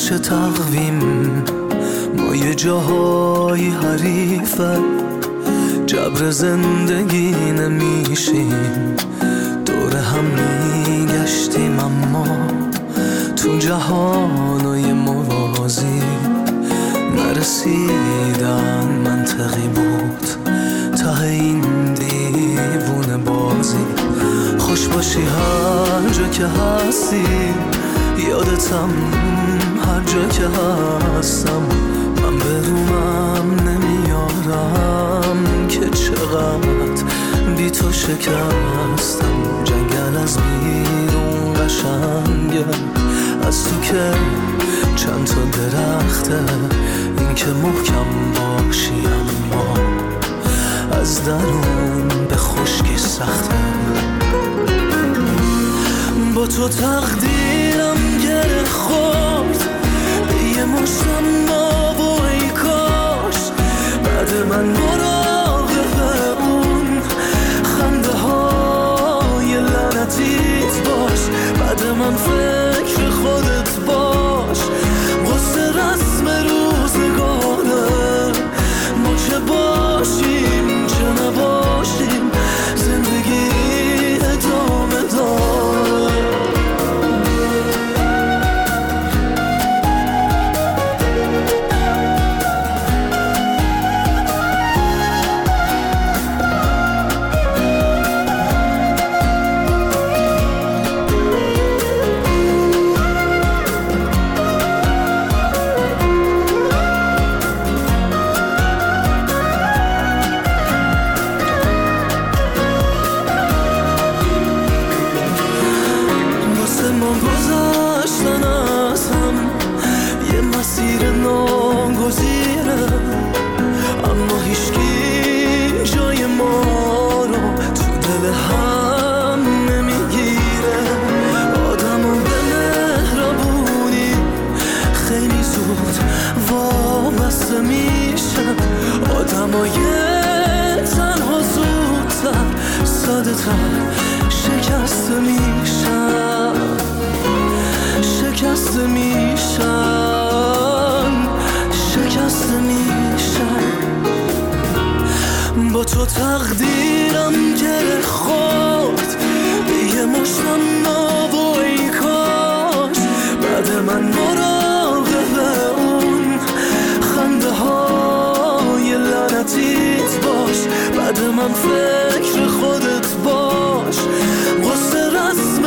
نقش تقویم ما یه جاهای حریفه، جبر زندگی نمیشیم، دور هم میگشتیم اما تو جهانای موازی نرسیدن منطقی بود ته این دیوونه بازی. خوش باشی هر جا که هستی، یادتم هر جا که هستم، من برومم نمیارم که چقدر بی تو شکستم. جنگل از بیرون قشنگه، از تو که چند تا درخته، این که محکم باشی اما از درون به خشکی سخته. با تو تقدیرم گره خورد به یه مشتم ما و ای کاش بعد من مراقب اون خنده های لعنتیت باش، بعد من فکر خودت باش. قصه رسم روزگاره، ما چه باشیم چه نباشیم، زندگی ادامه داره. با تو تقدیرم گره خورد به یه مشتم ما و ای کاش بعد من مراقب اون خنده های لعنتیت باش، بعد من فکر خودت باش. قصه رسم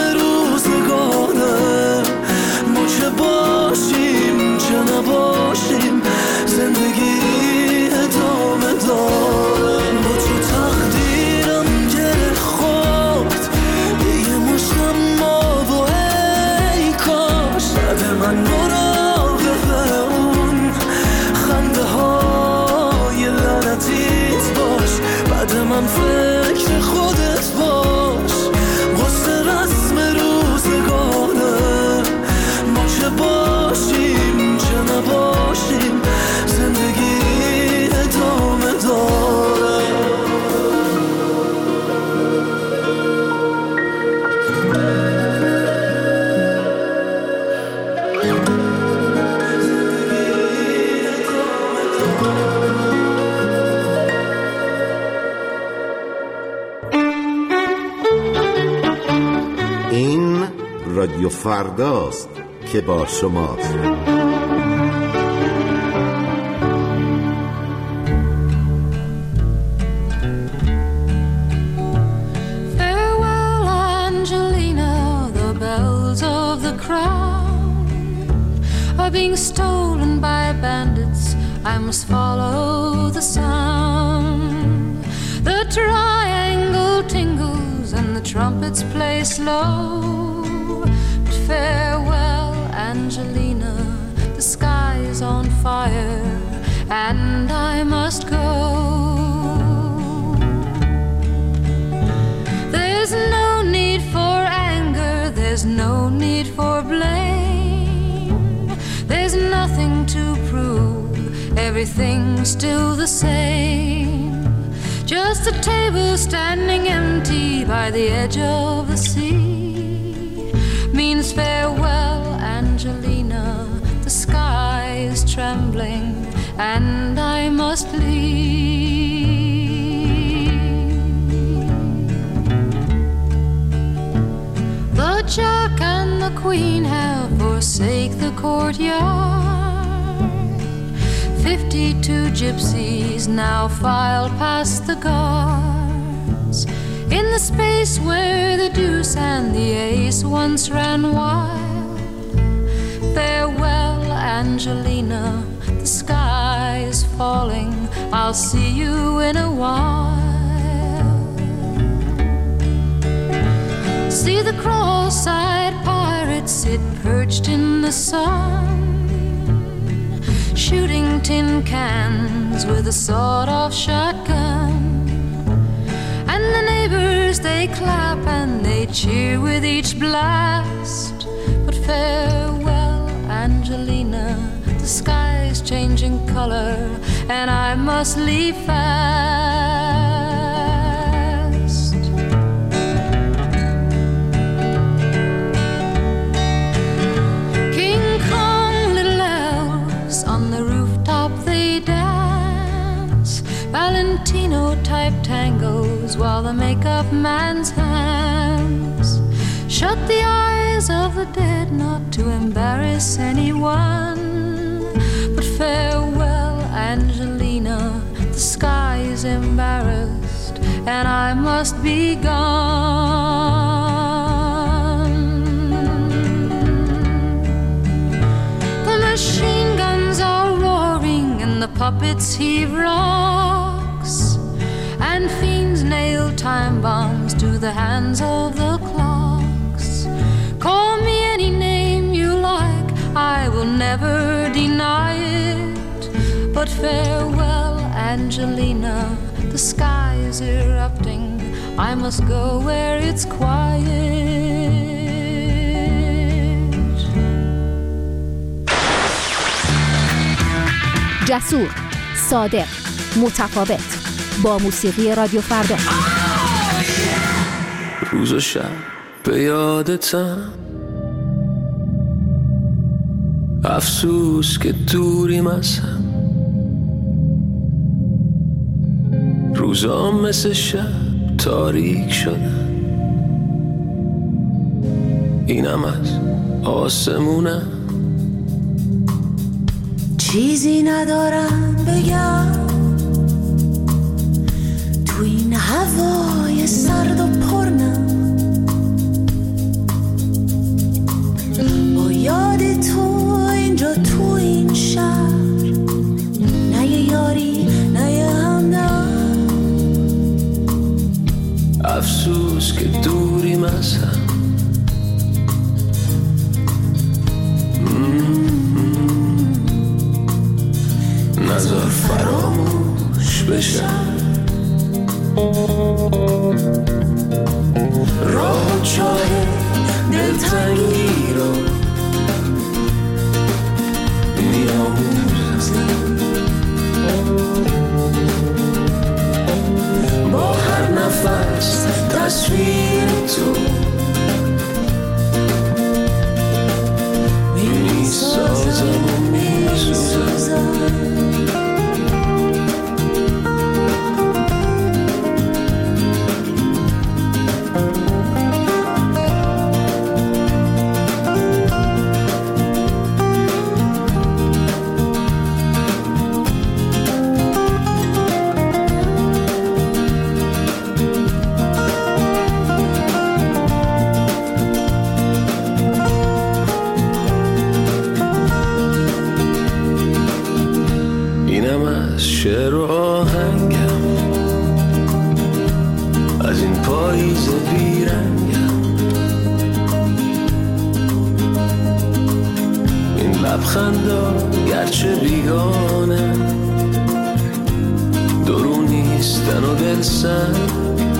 روزگاره، ما چه باشیم چه نباشیم، زندگی ادامه داره. با تو تقدیرم گره خورد به یه مشتم ما و ای کاش بعد من مراقب اون خنده های لعنتیت باش، بعد من فکر خودت باش. قصه رسم روزگاره، ما چه باشیم چه نباشیم، زندگی ادامه داره. این رادیو فرداست که با شماست. Being stolen by bandits, I must follow the sound. The triangle tingles and the trumpets play slow. But farewell, Angelina, the sky is on fire and I must go. There's no need for anger, there's no need for blame. There's nothing to prove, everything's still the same. Just a table standing empty by the edge of the sea means farewell, Angelina, the sky trembling, and I must leave. The Jack and the Queen have forsaken the courtyard. 52 gypsies now file past the guards. In the space where the deuce and the ace once ran wild. Farewell, Angelina, the sky is falling. I'll see you in a while. See the cross-eyed pirates sit perched in the sun, shooting tin cans with a sawed-off shotgun. And the neighbors, they clap and they cheer with each blast. But farewell, Angelina, the sky's changing color, and I must leave fast. King Kong, little elves on the rooftop, they dance Valentino-type tangos while the makeup man's hands shut the eyes of the dead, not to embarrass anyone. But farewell, Angelina, the sky is embarrassed, and I must be gone. The machine guns are roaring and the puppets heave rocks, and fiends nail time bombs to the hands of the clocks. Call me any name you like, I will never deny it. But farewell, Angelina, the sky is erupting. I must go where it's quiet. جسور، صادق، متفاوت، با موسیقی رادیو فردا. روز و شب به یادتم، افسوس که دوریم از هم. روزا مثل شب تاریک شدن، اینم از آسمونم. چیزی ندارم بگم تو این هوای سرد و پرنم، با یاد تو اینجا تو این شهر، نه یه یاری نه یه همدم. افسوس که دوریم از هم، نذار فراموش بشم. راه چاه دلتنگی رو میاموزم، با هر نفس تصویر تو میسازم و میسوزم. شعر و آهنگم از این پاییز بیرنگم، این لبخندا گرچه بیگانه درو نیستن و دلسنگ.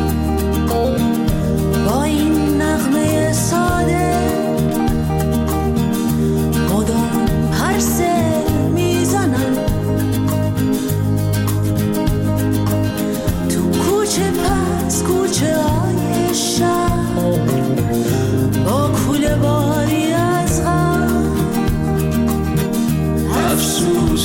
با این نغمه ساده مدام پرسه میزنم، کوچه های شهر با کوله باری از غم. افسوس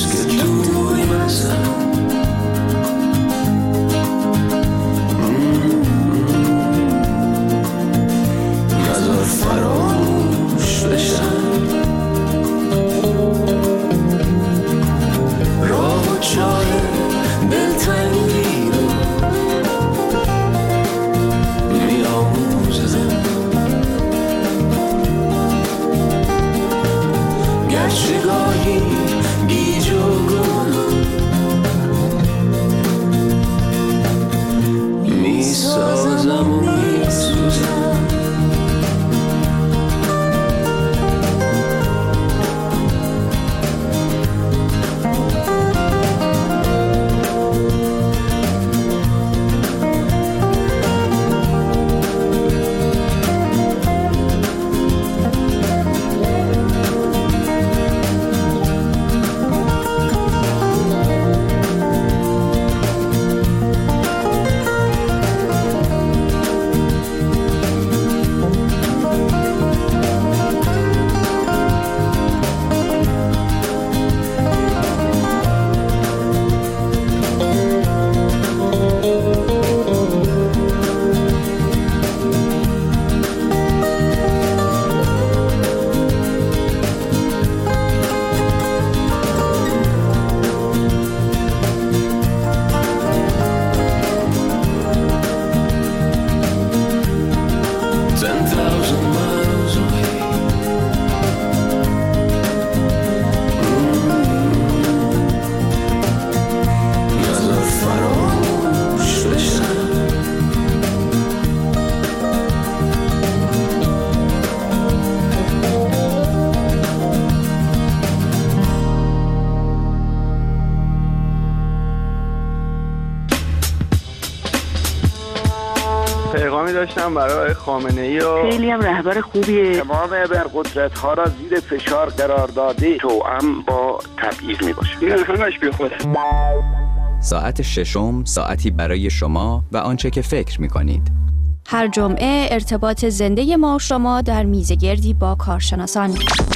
پیغامی داشتم برای خامنه‌ای و خیلی هم رهبر خوبیه. تمام ابرقدرت‌ها را زیر فشار قرار داده توأم با تبعیض میباشه. این همش بیخوده. ساعت ششم، ساعتی برای شما و آنچه که فکر می‌کنید. هر جمعه ارتباط زنده ما و شما در میزگردی با کارشناسان.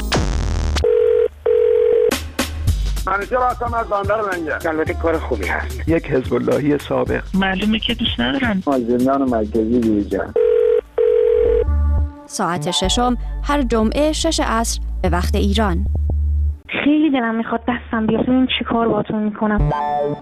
منیجر هستم از بندر منجر. البته کار خوبی هست. یک حزب اللهی سابق. معلومه که دوست ندارن. زندان مرکزی دیجان. ساعت ششم هر جمعه 6 عصر به وقت ایران. خیلی دلم میخواد دستم بیاد ببینم چی کار باهاتون میکنم.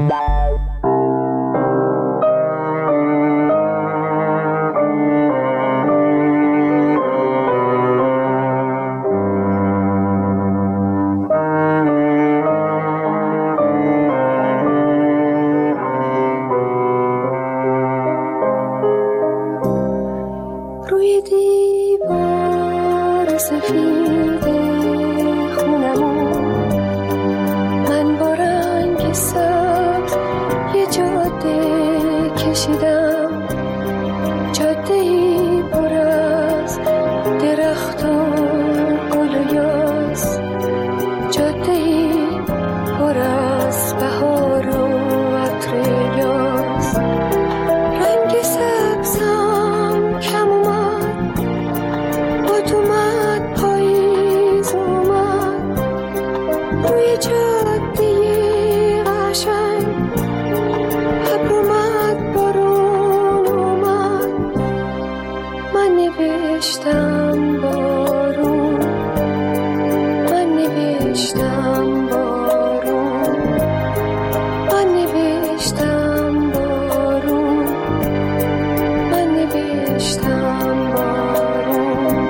روی دیوار سفید خونمون من با رنگ سبز یه جاده کشیدم، جاده‌ای پر از درخت و گل و یاس، جاده‌ای پر از بهار و عطر یاس. رنگ سبزم کم اومد، باد اومد پاییز اومد، روی جاده قشنگ ابر اومد بارون اومد. من نوشتم بارون، من نوشتم بارون، من نوشتم بارون، من نوشتم بارون.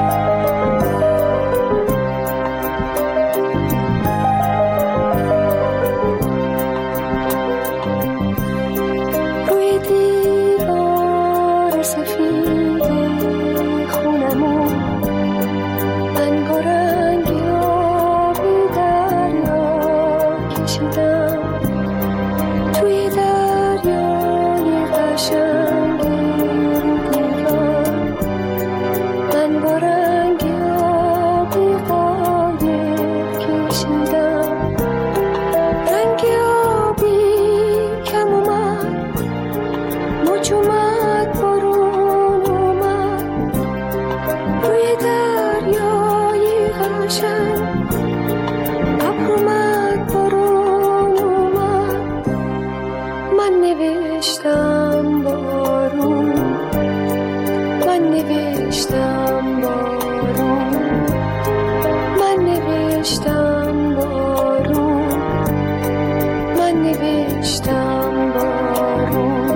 روی دیوار سفید خونمون من با رنگ آبی دریا کشیدم، توی دریای قشنگی دیوار من با رنگ آبی قایق کشیدم. رنگ آبی کم اومد، موج اومد بارون اومد، روی دریای قشنگ ابر اومد بارون اومد. من نوشتم بارون، من نوشتم بارون، من نوشتم بارون، من نوشتم بارون.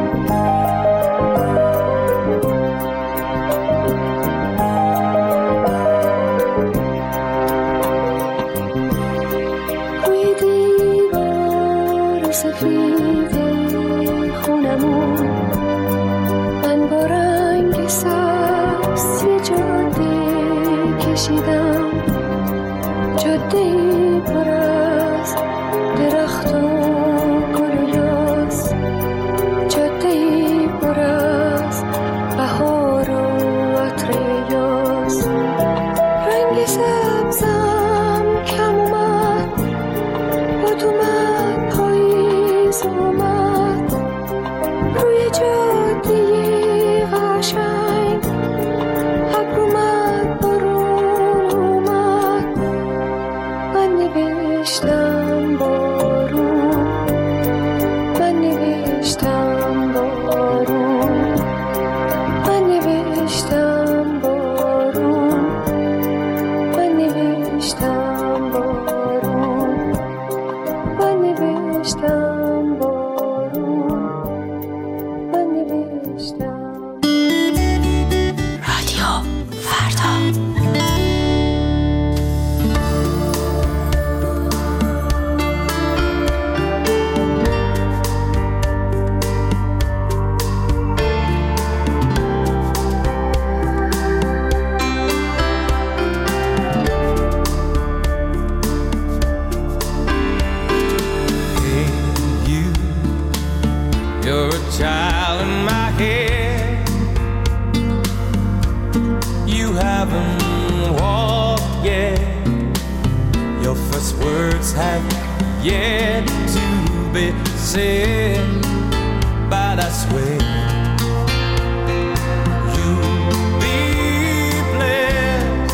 روی دیوار سفید خونمون من با رنگ سبز یه جاده کشیدم، جاده‌ای پر از درخت و گل و یاس، جاده‌ای پر از بهار و عطر یاس. رنگ سبزم کم اومد، باد اومد پاییز اومد، روی جاده قشنگ ابر اومد بارون اومد. من نوشتم بارون، من نوشتم بارون، من نوشتم بارون، من نوشتم بارون، من نوشتم بارون، من نوشتم. رادیو فردا. You're a child in my head, Choice words have yet to be said, but I swear you'll be blessed.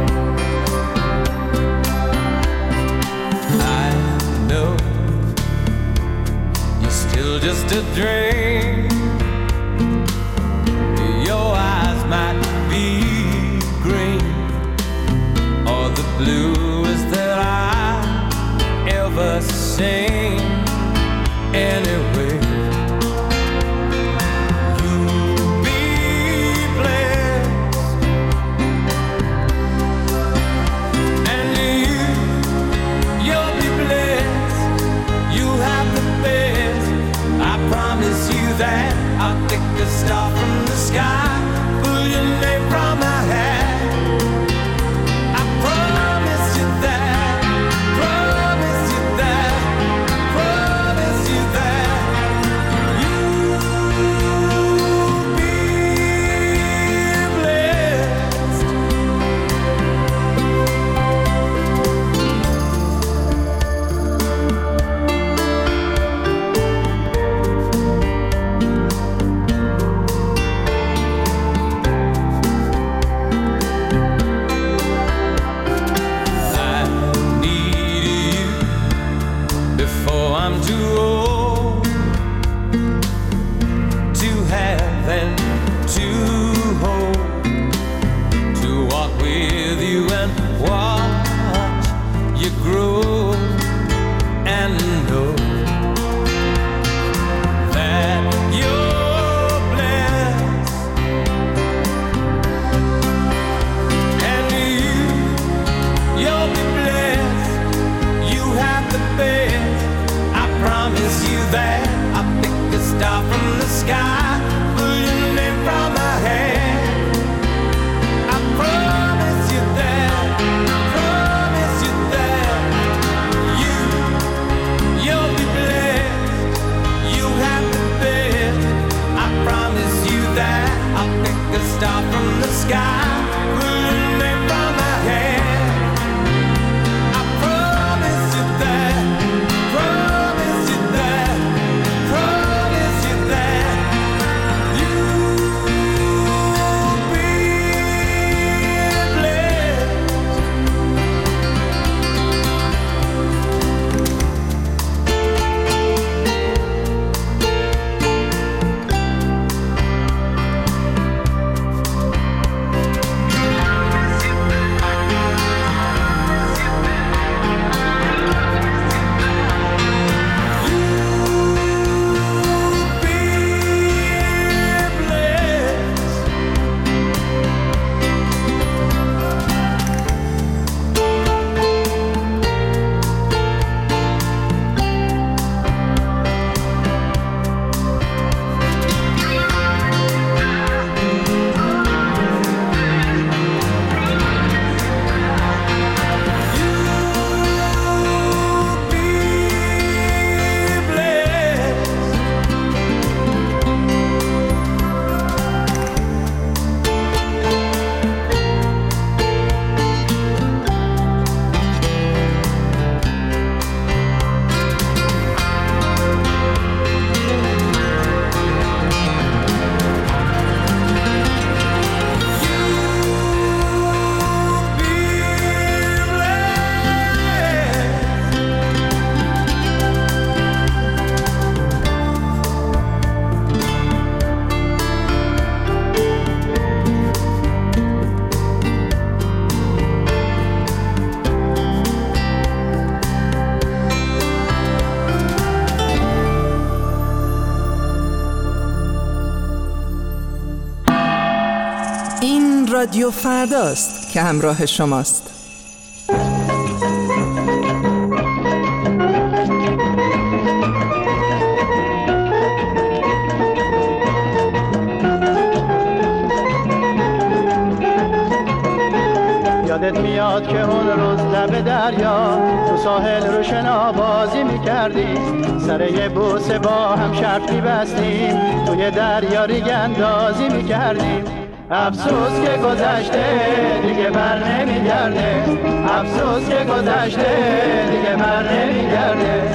I know you're still just a dream. Your eyes might be green or the bluest that I ever seen. Anyway, you'll be blessed, and you'll be blessed. You have the best. I promise you that. I'll pick a star from the sky, pull your name from my hat. I promise you that. Promise you that. Promise you that. You'll be blessed. I need you before I'm too old to have and to hold, to walk with you and watch you grow, and know that you're blessed, and you'll be blessed. You have the best. I promise you that. I'll pick a star from the sky, pull your name from my hand. I promise you that. Promise you that. You'll be blessed. You have the best. I promise you that. I'll pick a star from the sky, pull your name from my hand. I promise you that. Promise you that. Promise you that. You'll be blessed. رادیو فرداست که همراه شماست. یادت میاد که اون روز لب دریا تو ساحل رو شنا بازی میکردیم، سر یه بوسه با هم شرط میبستیم، توی دریا ریگ اندازی میکردیم. افسوس که گذشته دیگه بر نمیگرده، افسوس که گذشته دیگه بر نمیگرده.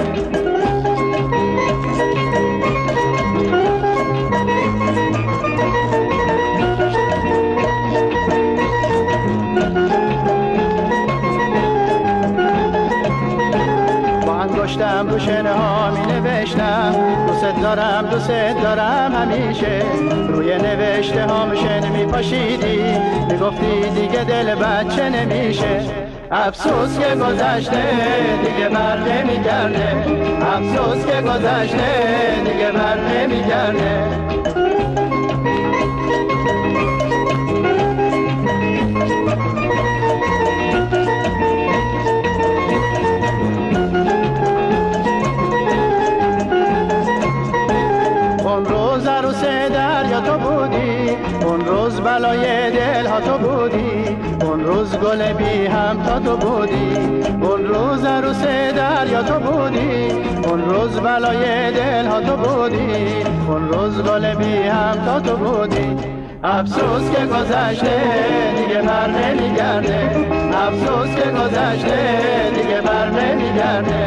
انگشتم رو شنه ها می نوشتم دوست دارم دوست دارم همیشه، روی نوشته ها شن می پاشیدی می گفتی دیگه دل بچه نمیشه. افسوس که گذشته دیگه بر نمیگرده، افسوس که گذشته دیگه بر نمیگرده. اون روز عروس دریا تو بودی، اون روز بلای دل ها تو بودی، اون روز گل بی هم تا تو بودی، اون روز عروس دریا تو بودی، اون روز بلای دل ها تو بودی، اون روز گل بی هم تا تو بودی. افسوس که گذشته دیگه بر نمیگرده، افسوس که گذشته دیگه بر نمیگرده.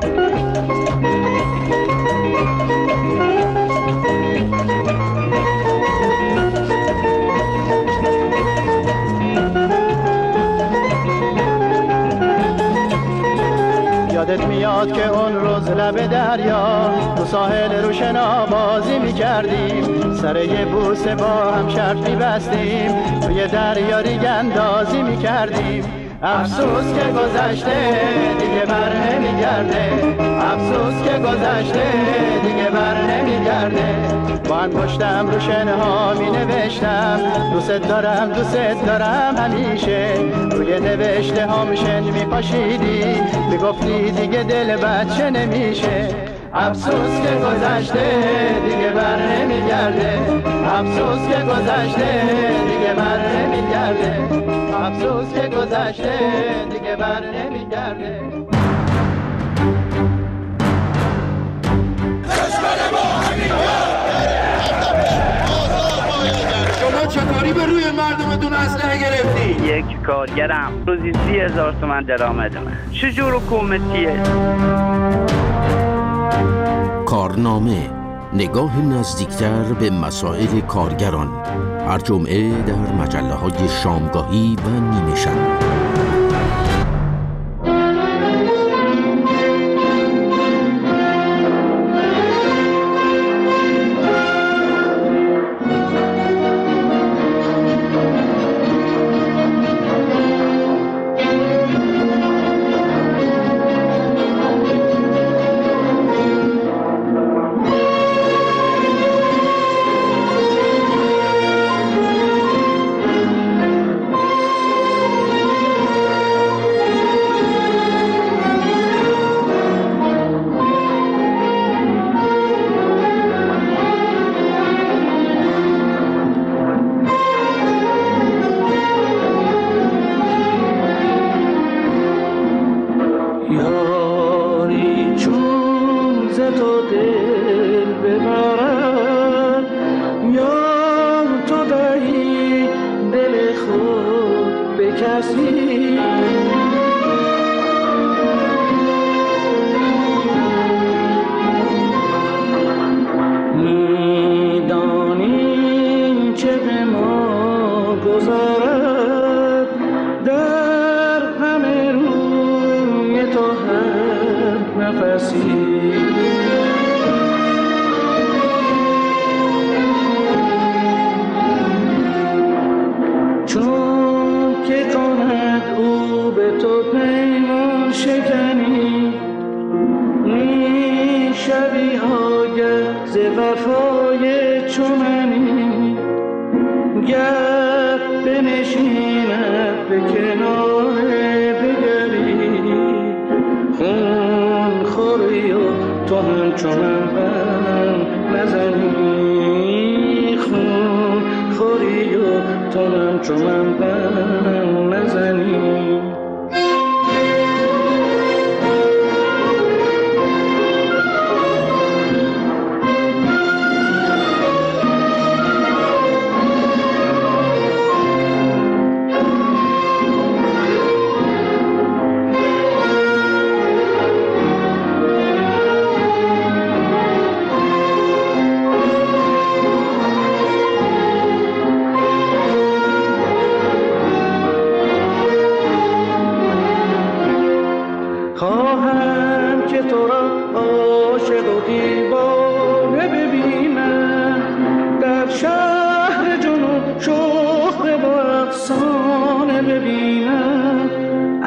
یادت میاد که اون روز لب دریا تو ساحل روشنا بازی میکردیم، سر یه بوسه با هم شرط میبستیم، توی دریا ریگ اندازی میکردیم. افسوس که گذشته دیگه بر نمیگرده، افسوس که گذشته دیگه بر نمیگرده. با انگشتم رو شنه ها می نوشتم دوست دارم دوست دارم همیشه، روی نوشته ها شن می پاشیدی می گفتی دیگه دل بچه نمیشه. افسوس که گذشته دیگه بر نمیگرده، افسوس که گذشته دیگه بر نمیگرده، افسوس که گذشته دیگه بر نمیگرده. شما چطوری به روی مردمتون اسلحه گرفتی؟ یک کارگرم روزی 30,000 تومان درآمدمه. چجور حکومتیه؟ کارنامه، نگاه نزدیکتر به مسائل کارگران، هر جمعه در مجله‌های شامگاهی و نیمه شب.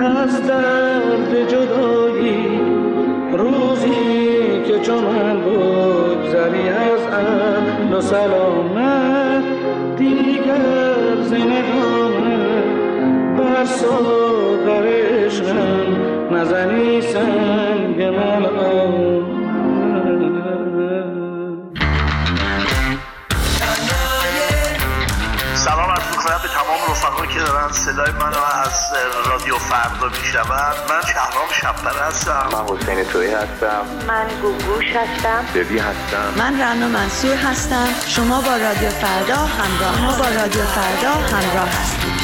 از درد جدایی، روزی که چون من بگذری از اهل و سلامت، دیگر زندگانم بر ساغر عشقم نزنی سنگ ملعون. سلام عرض می‌کنم به تمام رفقایی که دارن صدای منو از رادیو فردا میشنون. من شهرام شب‌پره هستم. من حسین تویی هستم. من گوگوش هستم. ببی هستم. من رنا منصور هستم. شما با رادیو فردا همراه هستید.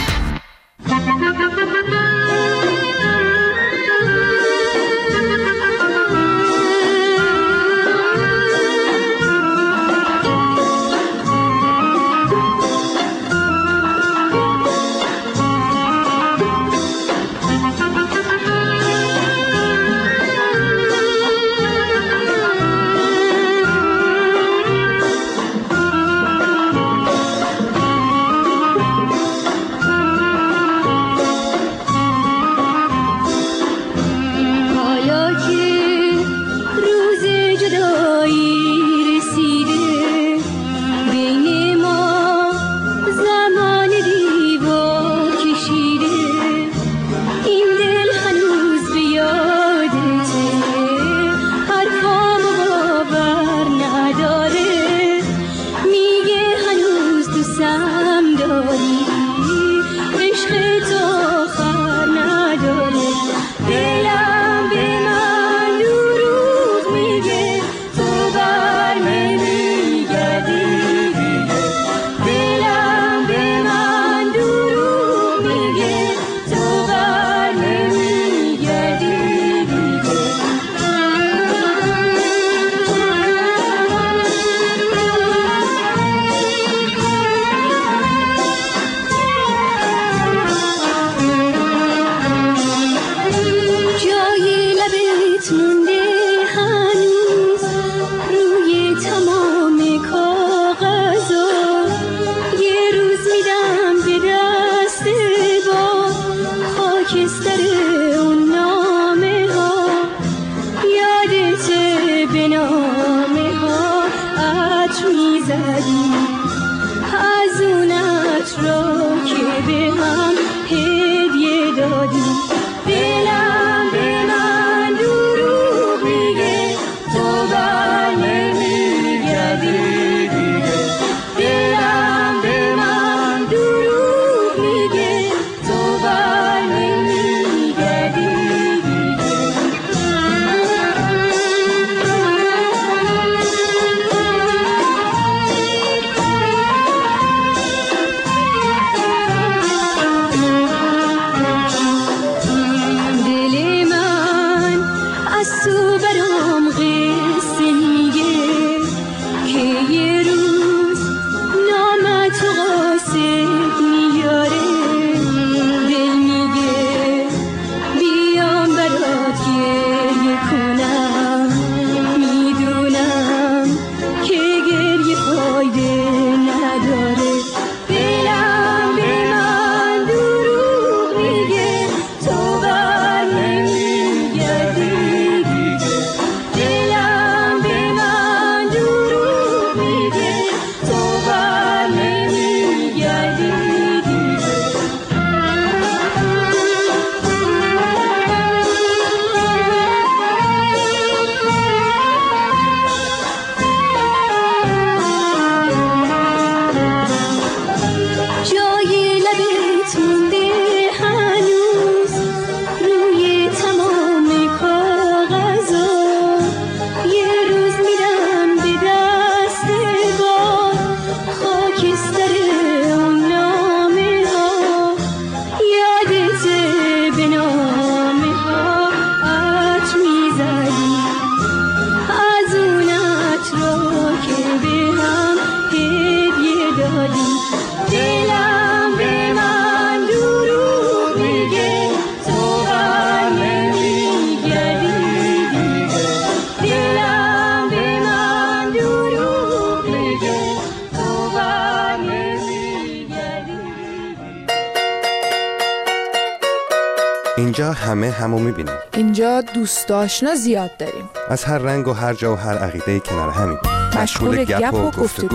اینجا همه همو میبینیم. اینجا دوست آشنا زیاد داریم. از هر رنگ و هر جا و هر عقیده کنار همیم. مشغول گپ و گفتگو.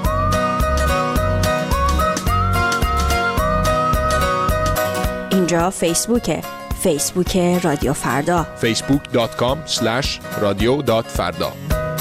اینجا فیسبوکه. فیسبوک رادیو فردا. facebook.com/radio.farda.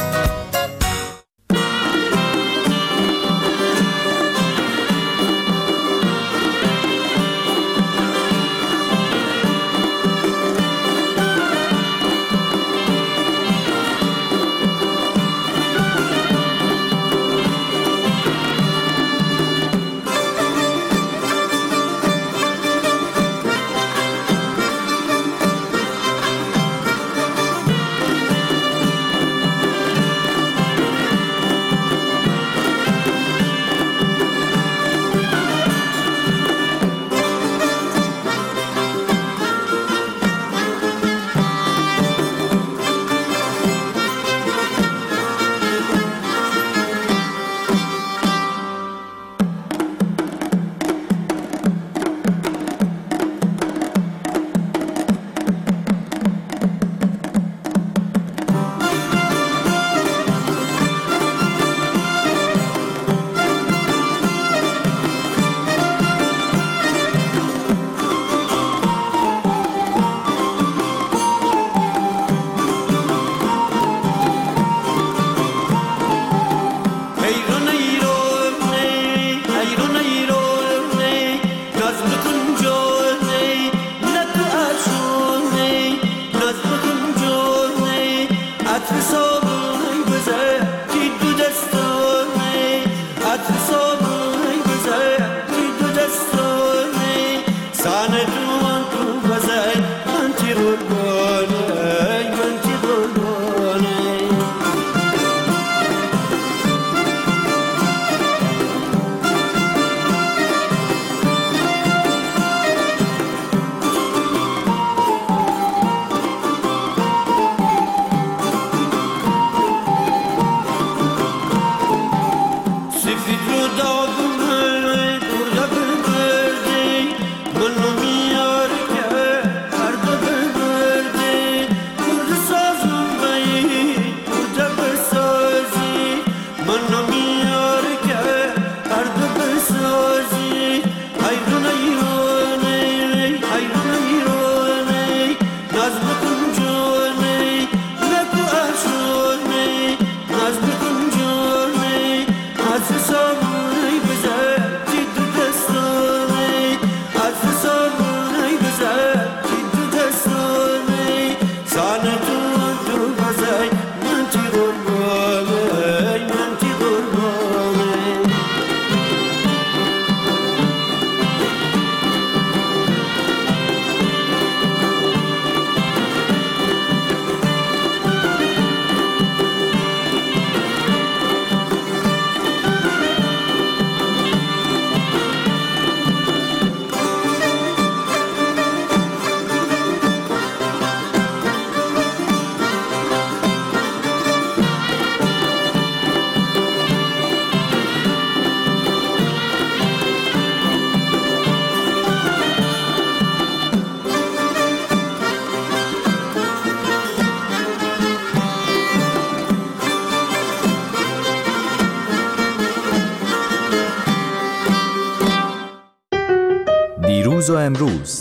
دیروز و امروز،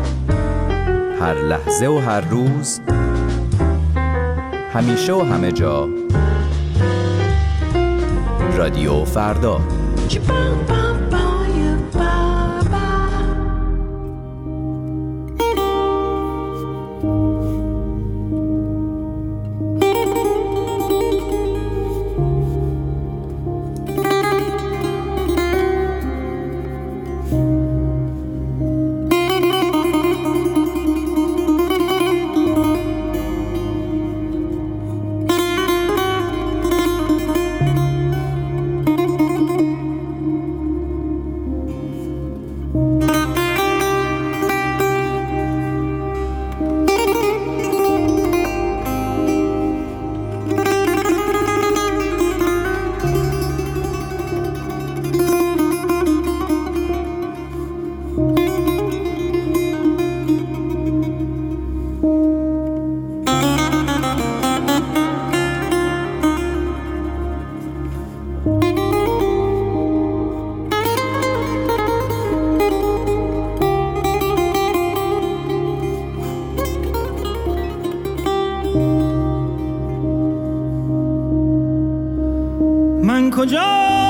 هر لحظه و هر روز، همیشه و همه جا، رادیو فردا. من کجا